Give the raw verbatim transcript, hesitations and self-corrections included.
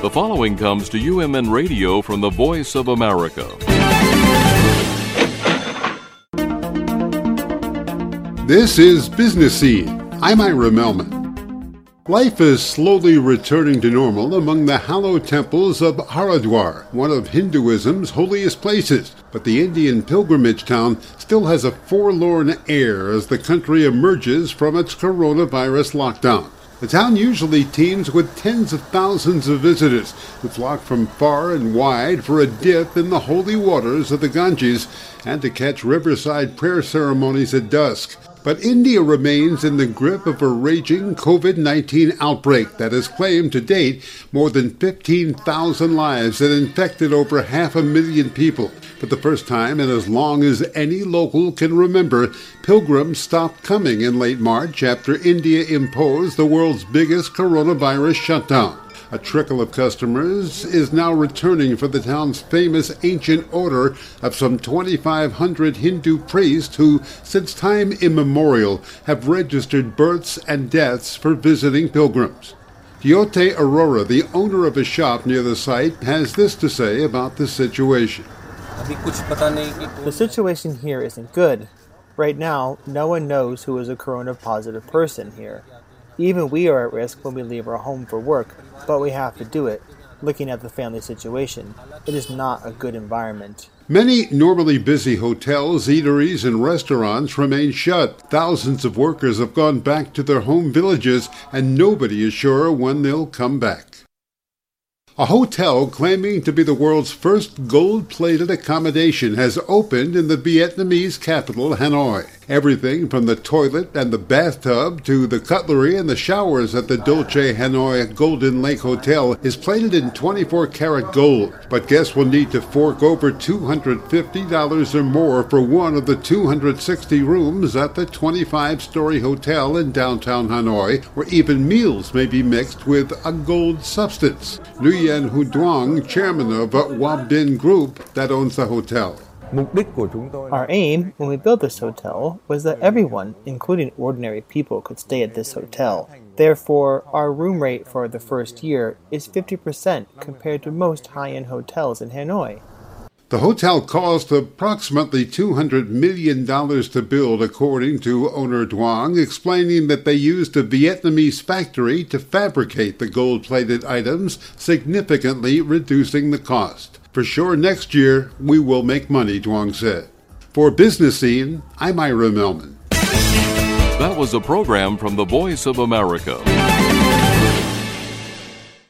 The following comes to U M N Radio from the Voice of America. This is Business Scene. I'm Ira Melman. Life is slowly returning to normal among the hallowed temples of Haridwar, one of Hinduism's holiest places. But the Indian pilgrimage town still has a forlorn air as the country emerges from its coronavirus lockdown. The town usually teems with tens of thousands of visitors who flock from far and wide for a dip in the holy waters of the Ganges and to catch riverside prayer ceremonies at dusk. But India remains in the grip of a raging covid nineteen outbreak that has claimed to date more than fifteen thousand lives and infected over half a million people. For the first time in as long as any local can remember, pilgrims stopped coming in late March after India imposed the world's biggest coronavirus shutdown. A trickle of customers is now returning for the town's famous ancient order of some twenty-five hundred Hindu priests who, since time immemorial, have registered births and deaths for visiting pilgrims. Jyote Arora, the owner of a shop near the site, has this to say about the situation. The situation here isn't good. Right now, no one knows who is a corona-positive person here. Even we are at risk when we leave our home for work, but we have to do it. Looking at the family situation, it is not a good environment. Many normally busy hotels, eateries, and restaurants remain shut. Thousands of workers have gone back to their home villages, and nobody is sure when they'll come back. A hotel claiming to be the world's first gold-plated accommodation has opened in the Vietnamese capital, Hanoi. Everything from the toilet and the bathtub to the cutlery and the showers at the Dolce Hanoi Golden Lake Hotel is plated in twenty-four karat gold. But guests will need to fork over two hundred fifty dollars or more for one of the two hundred sixty rooms at the twenty-five story hotel in downtown Hanoi, where even meals may be mixed with a gold substance. Nguyen Hu Duong, chairman of Wab Bin Group that owns the hotel. Our aim when we built this hotel was that everyone, including ordinary people, could stay at this hotel. Therefore, our room rate for the first year is fifty percent compared to most high-end hotels in Hanoi. The hotel cost approximately two hundred million dollars to build, according to owner Duong, explaining that they used a Vietnamese factory to fabricate the gold-plated items, significantly reducing the cost. For sure, next year we will make money, Duong said. For Business Scene, I'm Ira Melman. That was a program from the Voice of America.